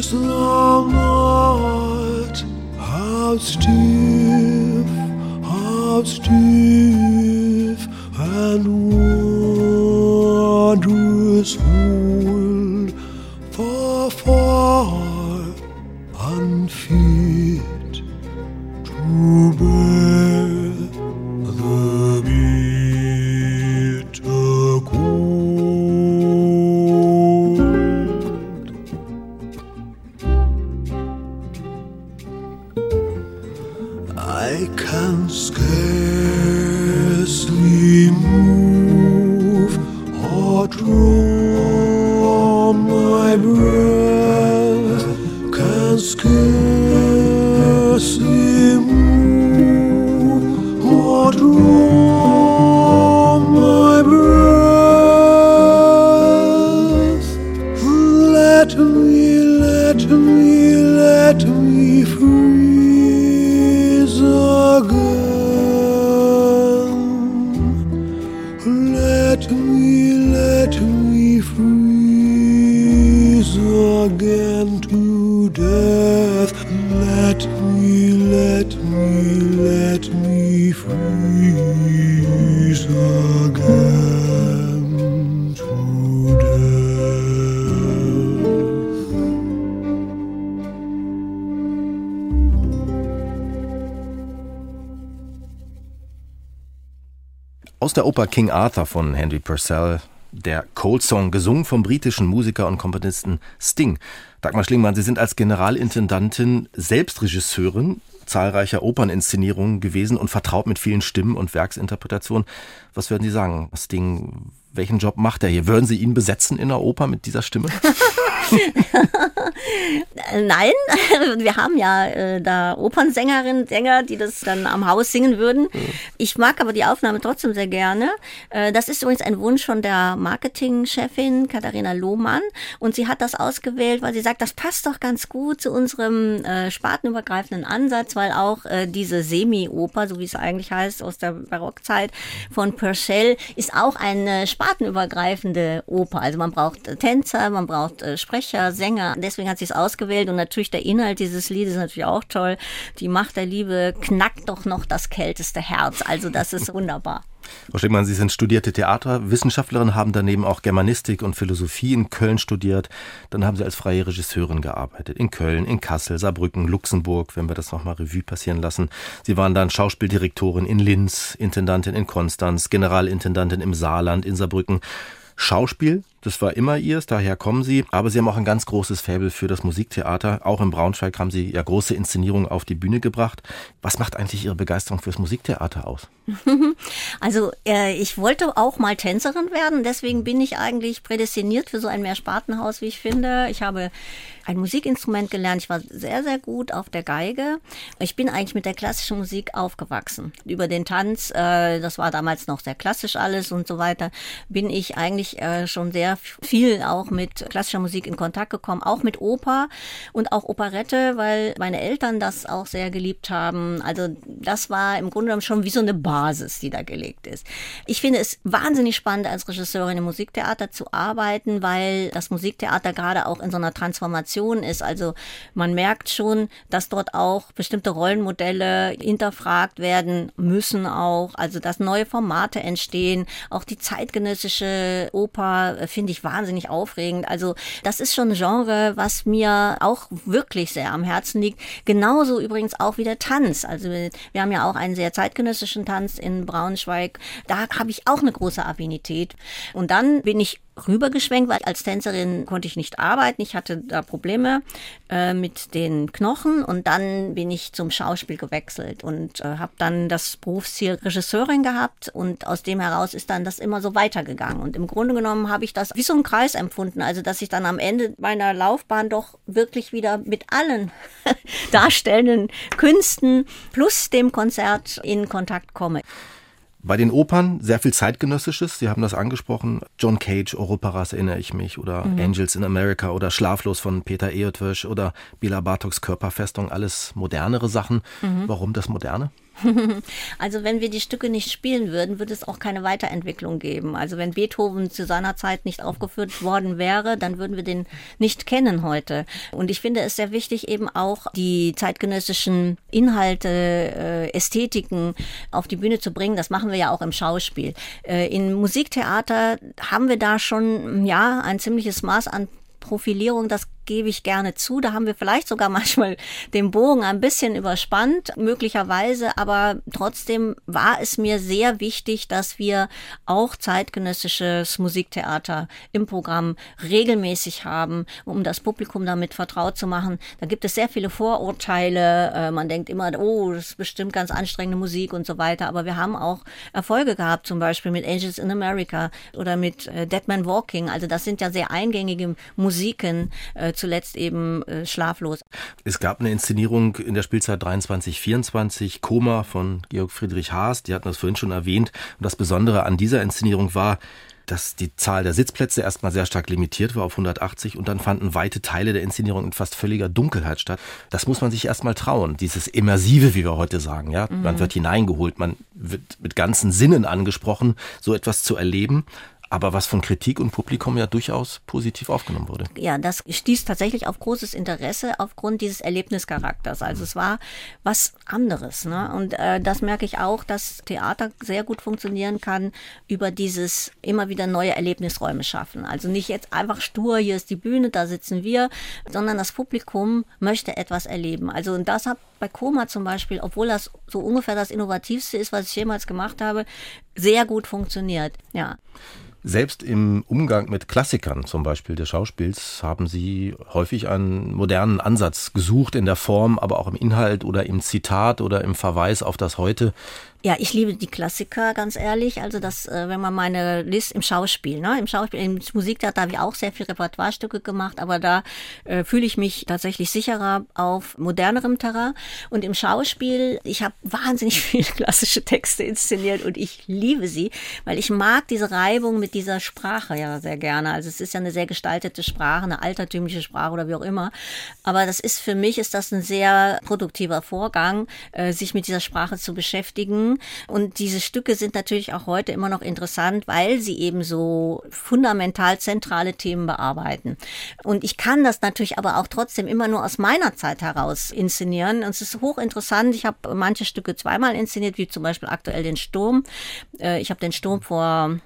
this long night, how stiff and wondrous old, far, far unfit to bear the bitter cold. I can scarcely move or draw my breath, can scarcely move or draw my breath. Let me freeze again. Let me freeze again to death. Let me freeze again to death. Aus der Oper King Arthur von Henry Purcell, der Cold Song, gesungen vom britischen Musiker und Komponisten Sting. Dagmar Schlingmann, Sie sind als Generalintendantin selbst Regisseurin zahlreicher Operninszenierungen gewesen und vertraut mit vielen Stimmen und Werksinterpretationen. Was würden Sie sagen, Sting, welchen Job macht er hier? Würden Sie ihn besetzen in der Oper mit dieser Stimme? Nein, wir haben ja da Opernsängerinnen und Sänger, die das dann am Haus singen würden. Ich mag aber die Aufnahme trotzdem sehr gerne. Das ist übrigens ein Wunsch von der Marketingchefin Katharina Lohmann und sie hat das ausgewählt, weil sie sagt, das passt doch ganz gut zu unserem spartenübergreifenden Ansatz, weil auch diese Semi-Oper, so wie es eigentlich heißt, aus der Barockzeit von Purcell, ist auch eine spartenübergreifende Oper. Also man braucht Tänzer, man braucht Sprecher, Sänger. Deswegen hat sie es ausgewählt und natürlich der Inhalt dieses Liedes ist natürlich auch toll. Die Macht der Liebe knackt doch noch das kälteste Herz. Also das ist wunderbar. Frau Schlingmann, Sie sind studierte Theaterwissenschaftlerin, haben daneben auch Germanistik und Philosophie in Köln studiert. Dann haben Sie als freie Regisseurin gearbeitet. In Köln, in Kassel, Saarbrücken, Luxemburg, wenn wir das nochmal Revue passieren lassen. Sie waren dann Schauspieldirektorin in Linz, Intendantin in Konstanz, Generalintendantin im Saarland, in Saarbrücken. Schauspiel, das war immer Ihres, daher kommen Sie. Aber Sie haben auch ein ganz großes Faible für das Musiktheater. Auch in Braunschweig haben Sie ja große Inszenierungen auf die Bühne gebracht. Was macht eigentlich Ihre Begeisterung fürs Musiktheater aus? Also ich wollte auch mal Tänzerin werden. Deswegen bin ich eigentlich prädestiniert für so ein Mehrspartenhaus, wie ich finde. Ich habe ein Musikinstrument gelernt. Ich war sehr, sehr gut auf der Geige. Ich bin eigentlich mit der klassischen Musik aufgewachsen. Über den Tanz, das war damals noch sehr klassisch alles und so weiter, bin ich eigentlich schon sehr viel auch mit klassischer Musik in Kontakt gekommen, auch mit Oper und auch Operette, weil meine Eltern das auch sehr geliebt haben. Also das war im Grunde genommen schon wie so eine Basis, die da gelegt ist. Ich finde es wahnsinnig spannend, als Regisseurin im Musiktheater zu arbeiten, weil das Musiktheater gerade auch in so einer Transformation ist. Also man merkt schon, dass dort auch bestimmte Rollenmodelle hinterfragt werden müssen auch. Also dass neue Formate entstehen. Auch die zeitgenössische Oper finde ich wahnsinnig aufregend. Also das ist schon ein Genre, was mir auch wirklich sehr am Herzen liegt. Genauso übrigens auch wie der Tanz. Also wir haben ja auch einen sehr zeitgenössischen Tanz in Braunschweig. Da habe ich auch eine große Affinität. Und dann bin ich rübergeschwenkt, weil als Tänzerin konnte ich nicht arbeiten. Ich hatte da Probleme mit den Knochen und dann bin ich zum Schauspiel gewechselt und habe dann das Berufsziel Regisseurin gehabt und aus dem heraus ist dann das immer so weitergegangen. Und im Grunde genommen habe ich das wie so einen Kreis empfunden, also dass ich dann am Ende meiner Laufbahn doch wirklich wieder mit allen darstellenden Künsten plus dem Konzert in Kontakt komme. Bei den Opern sehr viel Zeitgenössisches, Sie haben das angesprochen, John Cage, Ouroparas erinnere ich mich, oder Angels in America oder Schlaflos von Peter Eötvös oder Béla Bartóks Körperfestung, alles modernere Sachen. Warum das Moderne? Also wenn wir die Stücke nicht spielen würden, würde es auch keine Weiterentwicklung geben. Also wenn Beethoven zu seiner Zeit nicht aufgeführt worden wäre, dann würden wir den nicht kennen heute. Und ich finde es sehr wichtig, eben auch die zeitgenössischen Inhalte, Ästhetiken auf die Bühne zu bringen. Das machen wir ja auch im Schauspiel. In Musiktheater haben wir da schon ein ziemliches Maß an Profilierung, das gebe ich gerne zu. Da haben wir vielleicht sogar manchmal den Bogen ein bisschen überspannt, möglicherweise, aber trotzdem war es mir sehr wichtig, dass wir auch zeitgenössisches Musiktheater im Programm regelmäßig haben, um das Publikum damit vertraut zu machen. Da gibt es sehr viele Vorurteile. Man denkt immer, oh, das ist bestimmt ganz anstrengende Musik und so weiter, aber wir haben auch Erfolge gehabt, zum Beispiel mit Angels in America oder mit Dead Man Walking. Also das sind ja sehr eingängige Musiken, zuletzt eben Schlaflos. Es gab eine Inszenierung in der Spielzeit 23/24, Koma von Georg Friedrich Haas, die hatten das vorhin schon erwähnt. Und das Besondere an dieser Inszenierung war, dass die Zahl der Sitzplätze erstmal sehr stark limitiert war auf 180 und dann fanden weite Teile der Inszenierung in fast völliger Dunkelheit statt. Das muss man sich erstmal trauen, dieses Immersive, wie wir heute sagen. Ja? Man wird hineingeholt, man wird mit ganzen Sinnen angesprochen, so etwas zu erleben. Aber was von Kritik und Publikum ja durchaus positiv aufgenommen wurde. Ja, das stieß tatsächlich auf großes Interesse aufgrund dieses Erlebnischarakters. Also es war was anderes. Ne? Und das merke ich auch, dass Theater sehr gut funktionieren kann über dieses immer wieder neue Erlebnisräume schaffen. Also nicht jetzt einfach stur, hier ist die Bühne, da sitzen wir, sondern das Publikum möchte etwas erleben. Also und das hat bei Koma zum Beispiel, obwohl das so ungefähr das Innovativste ist, was ich jemals gemacht habe, sehr gut funktioniert. Ja. Selbst im Umgang mit Klassikern, zum Beispiel des Schauspiels, haben Sie häufig einen modernen Ansatz gesucht in der Form, aber auch im Inhalt oder im Zitat oder im Verweis auf das Heute. Ja, ich liebe die Klassiker, ganz ehrlich. Also das, wenn man meine Liste im Schauspiel, im Musiktheater habe ich auch sehr viel Repertoirestücke gemacht, aber da fühle ich mich tatsächlich sicherer auf modernerem Terrain. Und im Schauspiel, ich habe wahnsinnig viele klassische Texte inszeniert und ich liebe sie, weil ich mag diese Reibung mit dieser Sprache ja sehr gerne. Also es ist ja eine sehr gestaltete Sprache, eine altertümliche Sprache oder wie auch immer. Aber für mich ist das ein sehr produktiver Vorgang, sich mit dieser Sprache zu beschäftigen. Und diese Stücke sind natürlich auch heute immer noch interessant, weil sie eben so fundamental zentrale Themen bearbeiten. Und ich kann das natürlich aber auch trotzdem immer nur aus meiner Zeit heraus inszenieren. Und es ist hochinteressant. Ich habe manche Stücke zweimal inszeniert, wie zum Beispiel aktuell den Sturm. Ich habe den Sturm vor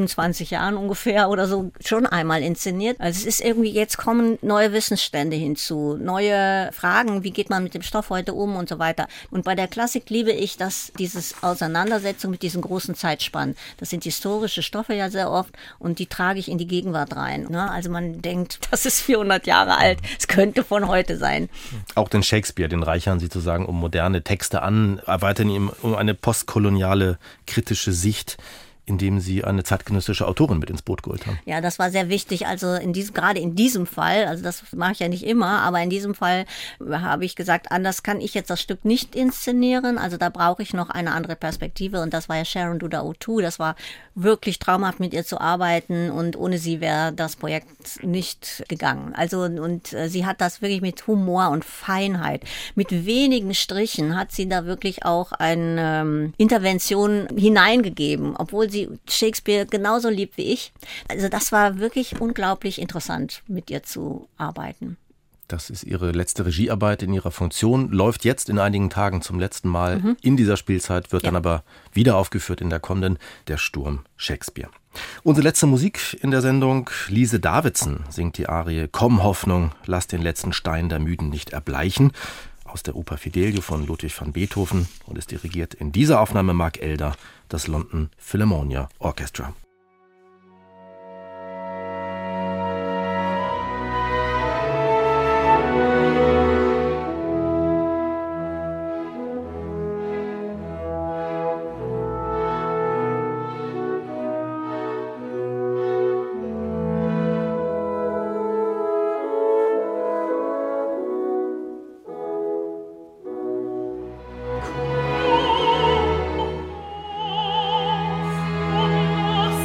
27 Jahren ungefähr oder so schon einmal inszeniert. Also es ist irgendwie, jetzt kommen neue Wissensstände hinzu, neue Fragen, wie geht man mit dem Stoff heute um und so weiter. Und bei der Klassik liebe ich, dass dieses Auseinandersetzung mit diesen großen Zeitspannen, das sind historische Stoffe ja sehr oft und die trage ich in die Gegenwart rein. Ne? Also man denkt, das ist 400 Jahre alt, es könnte von heute sein. Auch den Shakespeare, den reichern Sie sozusagen um moderne Texte an, erweitern ihm um eine postkoloniale kritische Sicht, indem Sie eine zeitgenössische Autorin mit ins Boot geholt haben. Ja, das war sehr wichtig. Also gerade in diesem Fall, also das mache ich ja nicht immer, aber in diesem Fall habe ich gesagt, anders kann ich jetzt das Stück nicht inszenieren. Also da brauche ich noch eine andere Perspektive und das war ja Sharon Duda Otoo. Das war wirklich traumhaft, mit ihr zu arbeiten und ohne sie wäre das Projekt nicht gegangen. Also und sie hat das wirklich mit Humor und Feinheit, mit wenigen Strichen hat sie da wirklich auch eine Intervention hineingegeben, obwohl sie Shakespeare genauso liebt wie ich. Also das war wirklich unglaublich interessant, mit ihr zu arbeiten. Das ist Ihre letzte Regiearbeit in Ihrer Funktion, läuft jetzt in einigen Tagen zum letzten Mal in dieser Spielzeit, wird dann aber wieder aufgeführt in der kommenden, der Sturm Shakespeare. Unsere letzte Musik in der Sendung, Lise Davidsen singt die Arie Komm Hoffnung, lass den letzten Stein der Müden nicht erbleichen, aus der Oper Fidelio von Ludwig van Beethoven und ist dirigiert in dieser Aufnahme Mark Elder, das London Philharmonia Orchestra. Lass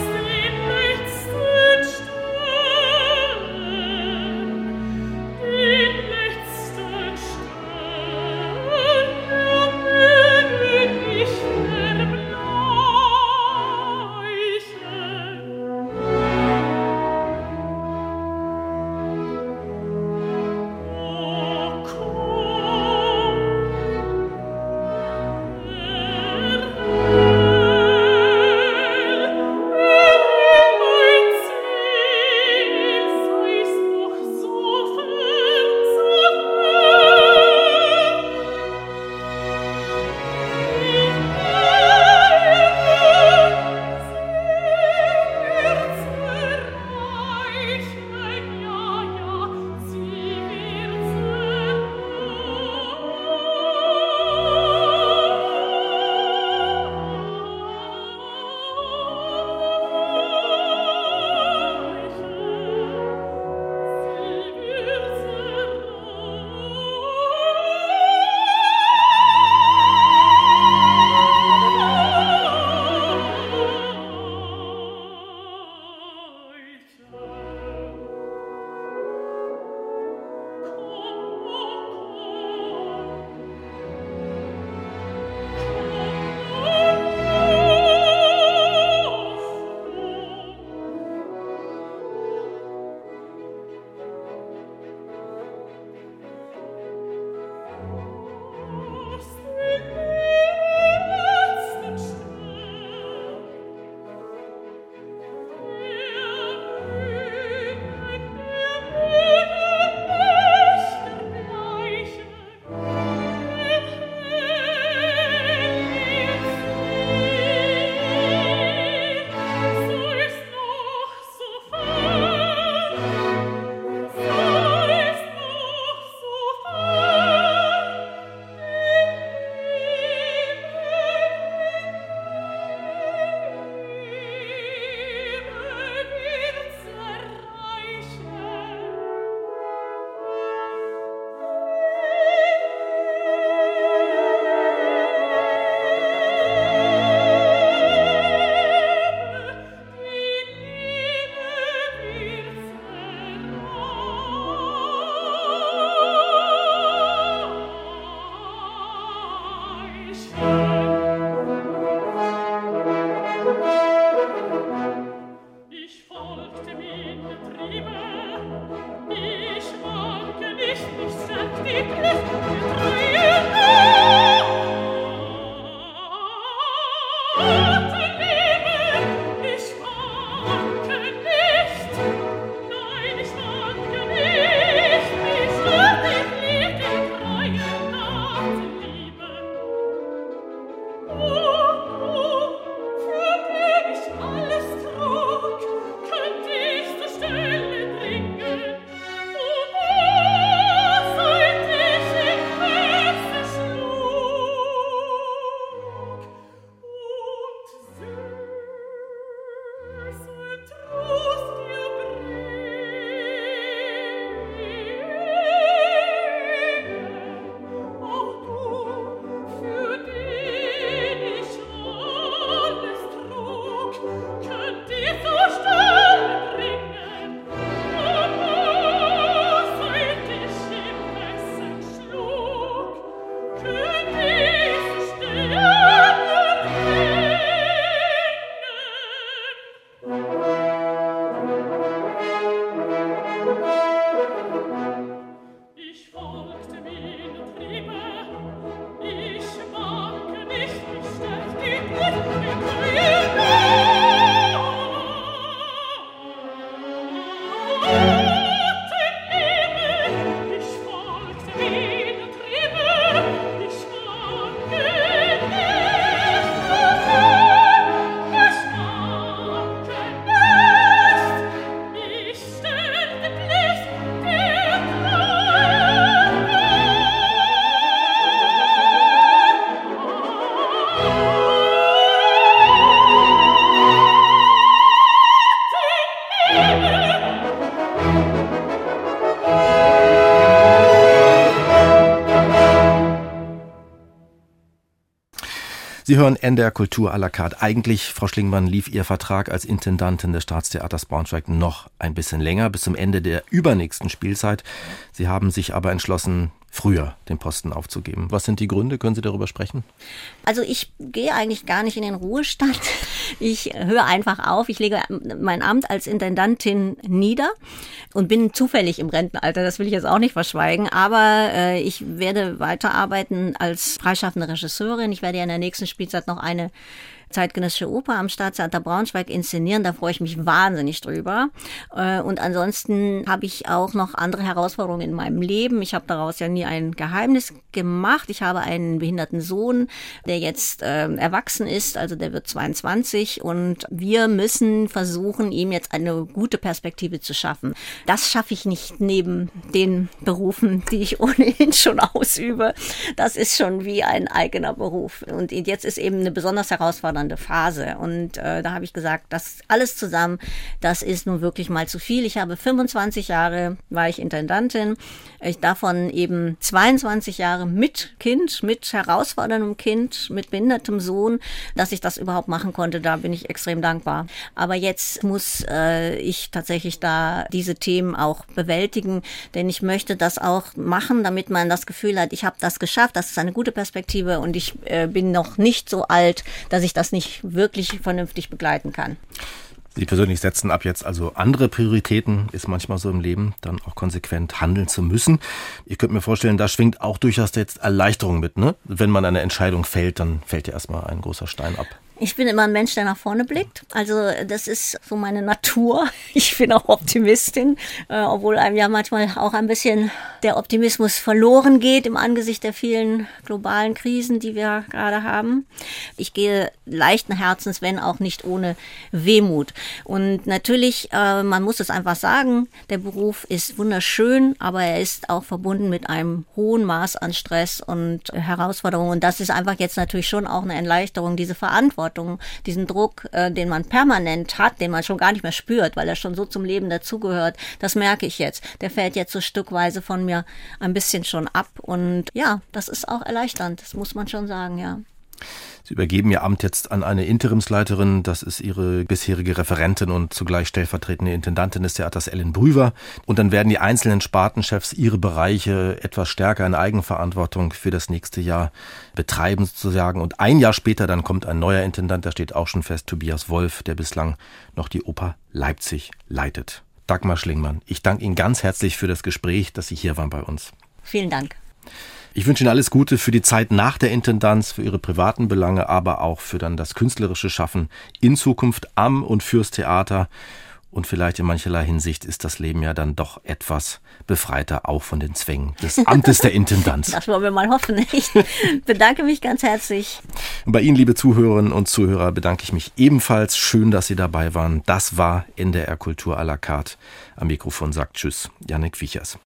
Sie hören NDR Kultur à la carte. Eigentlich, Frau Schlingmann, lief Ihr Vertrag als Intendantin des Staatstheaters Braunschweig noch ein bisschen länger, bis zum Ende der übernächsten Spielzeit. Sie haben sich aber entschlossen, früher den Posten aufzugeben. Was sind die Gründe? Können Sie darüber sprechen? Also ich gehe eigentlich gar nicht in den Ruhestand. Ich höre einfach auf. Ich lege mein Amt als Intendantin nieder und bin zufällig im Rentenalter. Das will ich jetzt auch nicht verschweigen. Aber ich werde weiterarbeiten als freischaffende Regisseurin. Ich werde ja in der nächsten Spielzeit noch eine zeitgenössische Oper am Staatstheater Braunschweig inszenieren. Da freue ich mich wahnsinnig drüber. Und ansonsten habe ich auch noch andere Herausforderungen in meinem Leben. Ich habe daraus ja nie ein Geheimnis gemacht. Ich habe einen behinderten Sohn, der jetzt erwachsen ist, also der wird 22. Und wir müssen versuchen, ihm jetzt eine gute Perspektive zu schaffen. Das schaffe ich nicht neben den Berufen, die ich ohnehin schon ausübe. Das ist schon wie ein eigener Beruf. Und jetzt ist eben eine besonders herausfordernde Phase. Und da habe ich gesagt, das alles zusammen, das ist nun wirklich mal zu viel. Ich habe 25 Jahre, war ich Intendantin, davon eben 22 Jahre mit Kind, mit herausforderndem Kind, mit behindertem Sohn, dass ich das überhaupt machen konnte. Da bin ich extrem dankbar. Aber jetzt muss ich tatsächlich da diese Themen auch bewältigen, denn ich möchte das auch machen, damit man das Gefühl hat, ich habe das geschafft, das ist eine gute Perspektive und ich bin noch nicht so alt, dass ich das nicht wirklich vernünftig begleiten kann. Sie persönlich setzen ab jetzt also andere Prioritäten, ist manchmal so im Leben, dann auch konsequent handeln zu müssen. Ich könnte mir vorstellen, da schwingt auch durchaus jetzt Erleichterung mit, ne? Wenn man eine Entscheidung fällt, dann fällt ja erstmal ein großer Stein ab. Ich bin immer ein Mensch, der nach vorne blickt. Also das ist so meine Natur. Ich bin auch Optimistin, obwohl einem ja manchmal auch ein bisschen der Optimismus verloren geht im Angesicht der vielen globalen Krisen, die wir gerade haben. Ich gehe leichten Herzens, wenn auch nicht ohne Wehmut. Und natürlich, man muss es einfach sagen, der Beruf ist wunderschön, aber er ist auch verbunden mit einem hohen Maß an Stress und Herausforderungen. Und das ist einfach jetzt natürlich schon auch eine Erleichterung, diese Verantwortung, diesen Druck, den man permanent hat, den man schon gar nicht mehr spürt, weil er schon so zum Leben dazugehört, das merke ich jetzt. Der fällt jetzt so stückweise von mir ein bisschen schon ab und ja, das ist auch erleichternd, das muss man schon sagen, ja. Sie übergeben Ihr Amt jetzt an eine Interimsleiterin, das ist Ihre bisherige Referentin und zugleich stellvertretende Intendantin des Theaters Ellen Brüwer. Und dann werden die einzelnen Spartenchefs ihre Bereiche etwas stärker in Eigenverantwortung für das nächste Jahr betreiben sozusagen. Und ein Jahr später dann kommt ein neuer Intendant, da steht auch schon fest, Tobias Wolf, der bislang noch die Oper Leipzig leitet. Dagmar Schlingmann, ich danke Ihnen ganz herzlich für das Gespräch, dass Sie hier waren bei uns. Vielen Dank. Ich wünsche Ihnen alles Gute für die Zeit nach der Intendanz, für Ihre privaten Belange, aber auch für dann das künstlerische Schaffen in Zukunft am und fürs Theater. Und vielleicht in mancherlei Hinsicht ist das Leben ja dann doch etwas befreiter, auch von den Zwängen des Amtes der Intendanz. Das wollen wir mal hoffen. Ich bedanke mich ganz herzlich. Und bei Ihnen, liebe Zuhörerinnen und Zuhörer, bedanke ich mich ebenfalls. Schön, dass Sie dabei waren. Das war NDR Kultur à la carte. Am Mikrofon sagt Tschüss, Jannik Wiechers.